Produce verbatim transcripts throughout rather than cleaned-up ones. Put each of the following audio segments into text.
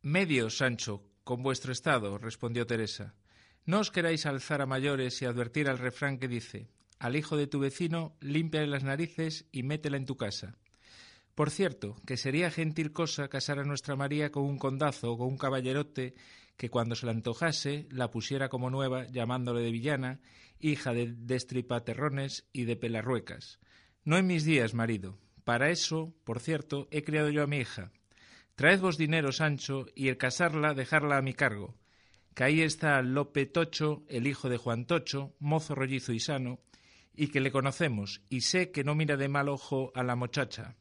Medios, Sancho, con vuestro estado, respondió Teresa. No os queráis alzar a mayores y advertir al refrán que dice: al hijo de tu vecino, límpiale las narices y métela en tu casa. Por cierto, que sería gentil cosa casar a nuestra María con un condazo o con un caballerote que cuando se le antojase la pusiera como nueva, llamándole de villana, hija de destripaterrones y de pelarruecas. No en mis días, marido. Para eso, por cierto, he criado yo a mi hija. Traedvos dinero, Sancho, y el casarla dejarla a mi cargo, que ahí está Lope Tocho, el hijo de Juan Tocho, mozo rollizo y sano, y que le conocemos, y sé que no mira de mal ojo a la muchacha.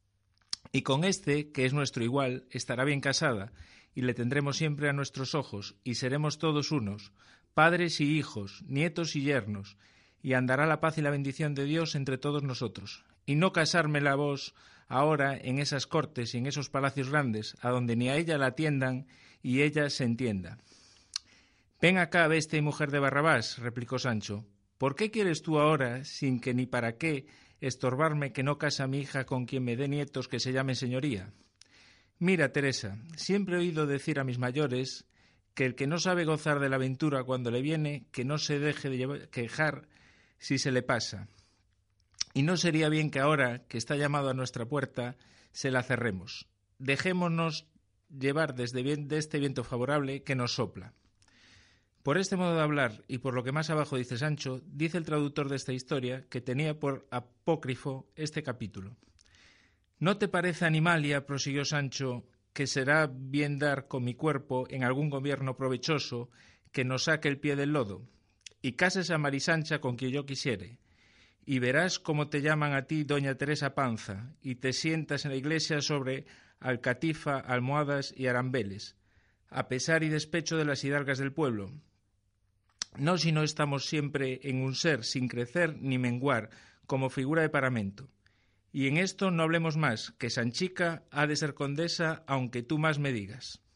Y con este, que es nuestro igual, estará bien casada, y le tendremos siempre a nuestros ojos, y seremos todos unos, padres y hijos, nietos y yernos, y andará la paz y la bendición de Dios entre todos nosotros. Y no casármela vos ahora en esas cortes y en esos palacios grandes, a donde ni a ella la atiendan y ella se entienda. Ven acá, bestia y mujer de Barrabás, replicó Sancho. ¿Por qué quieres tú ahora, sin que ni para qué, estorbarme que no casa a mi hija con quien me dé nietos que se llamen señoría? Mira, Teresa, siempre he oído decir a mis mayores que el que no sabe gozar de la aventura cuando le viene, que no se deje de llevar, quejar si se le pasa. Y no sería bien que ahora, que está llamado a nuestra puerta, se la cerremos. Dejémonos llevar desde bien, de este viento favorable que nos sopla. Por este modo de hablar, y por lo que más abajo dice Sancho, dice el traductor de esta historia que tenía por apócrifo este capítulo. ¿No te parece, Animalia, prosiguió Sancho, que será bien dar con mi cuerpo en algún gobierno provechoso que nos saque el pie del lodo? Y cases a Marisancha con quien yo quisiere, y verás cómo te llaman a ti doña Teresa Panza, y te sientas en la iglesia sobre alcatifa, almohadas y arambeles, a pesar y despecho de las hidalgas del pueblo. No si no estamos siempre en un ser sin crecer ni menguar, como figura de paramento. Y en esto no hablemos más, que Sanchica ha de ser condesa, aunque tú más me digas.